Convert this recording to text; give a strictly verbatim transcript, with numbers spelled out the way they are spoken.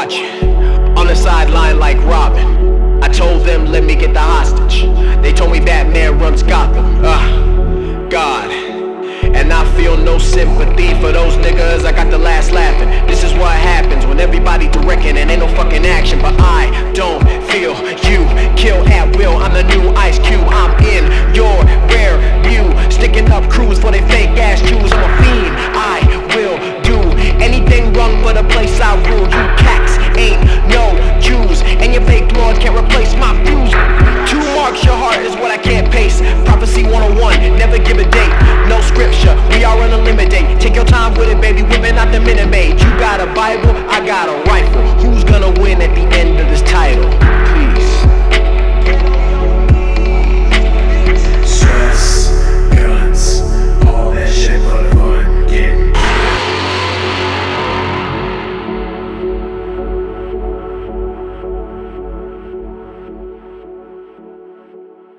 watching, on the sideline like Robin. I told them, let me get the hostage. They told me Batman runs Gotham. Ah, God. And I feel no sympathy for those niggas. I got the last laughing. This is what happens when everybody directing and ain't no fucking action. But I don't feel you. Kill at will, I'm the new Ice Cube. I'm in your rear view, sticking up crews for they fake ass Jews. I'm a fiend, I will do anything wrong for the place I rule. You cats ain't no Jews, and your fake lord can't replace my views. Two marks your heart is what I can't pace. Prophecy one oh one, never give a date. No scripture, we are unlimited. Take your time with it, baby, women not the minute maid. You got a Bible, I got a